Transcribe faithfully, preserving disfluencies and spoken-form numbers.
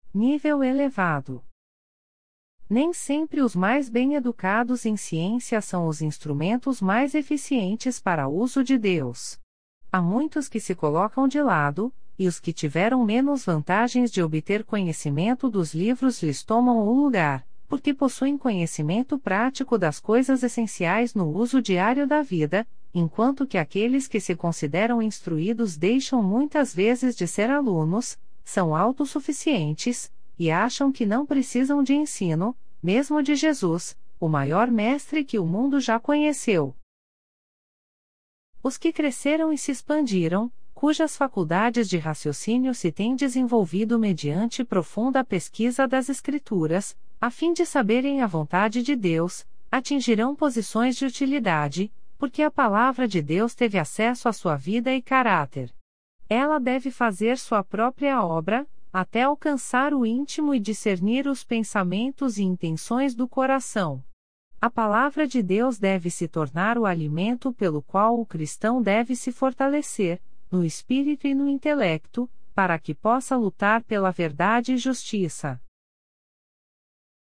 Nível elevado. Nem sempre os mais bem-educados em ciência são os instrumentos mais eficientes para o uso de Deus. Há muitos que se colocam de lado, e os que tiveram menos vantagens de obter conhecimento dos livros lhes tomam o lugar, porque possuem conhecimento prático das coisas essenciais no uso diário da vida, enquanto que aqueles que se consideram instruídos deixam muitas vezes de ser alunos, são autossuficientes, e acham que não precisam de ensino, mesmo de Jesus, o maior mestre que o mundo já conheceu. Os que cresceram e se expandiram, cujas faculdades de raciocínio se têm desenvolvido mediante profunda pesquisa das Escrituras, a fim de saberem a vontade de Deus, atingirão posições de utilidade, porque a palavra de Deus teve acesso à sua vida e caráter. Ela deve fazer sua própria obra, até alcançar o íntimo e discernir os pensamentos e intenções do coração. A palavra de Deus deve se tornar o alimento pelo qual o cristão deve se fortalecer, no espírito e no intelecto, para que possa lutar pela verdade e justiça.